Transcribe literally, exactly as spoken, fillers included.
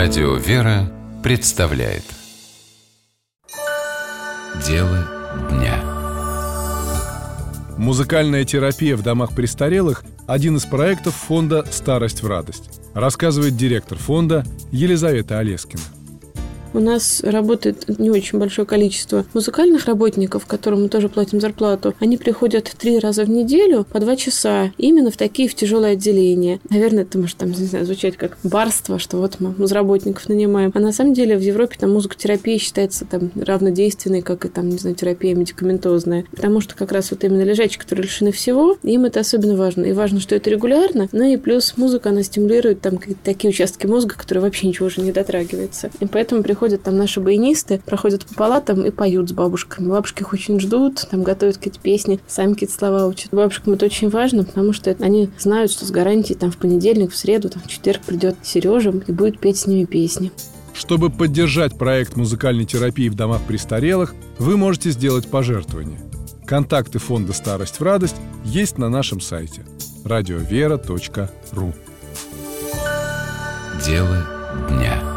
Радио «Вера» представляет Дело дня. Музыкальная терапия в домах престарелых – один из проектов фонда «Старость в радость», рассказывает директор фонда Елизавета Олескина. У нас работает не очень большое количество музыкальных работников, которым мы тоже платим зарплату. Они приходят три раза в неделю по два часа именно в такие в тяжелые отделения. Наверное, это может там, не знаю, звучать как барство, что вот мы музработников нанимаем. А на самом деле в Европе там музыкотерапия считается там равнодейственной, как и там, не знаю, терапия медикаментозная. Потому что как раз вот именно лежачие, которые лишены всего, им это особенно важно. И важно, что это регулярно. Ну и плюс музыка, она стимулирует там какие-то такие участки мозга, которые вообще ничего уже не дотрагивается. И поэтому приходят Ходят там наши баянисты, проходят по палатам и поют с бабушками. Бабушки их очень ждут, там готовят какие-то песни, сами какие-то слова учат. Бабушкам это очень важно, потому что они знают, что с гарантией там в понедельник, в среду, там, в четверг придет Сережа и будет петь с ними песни. Чтобы поддержать проект музыкальной терапии в домах престарелых, вы можете сделать пожертвование. Контакты фонда «Старость в радость» есть на нашем сайте радиовера точка ру. Дело дня.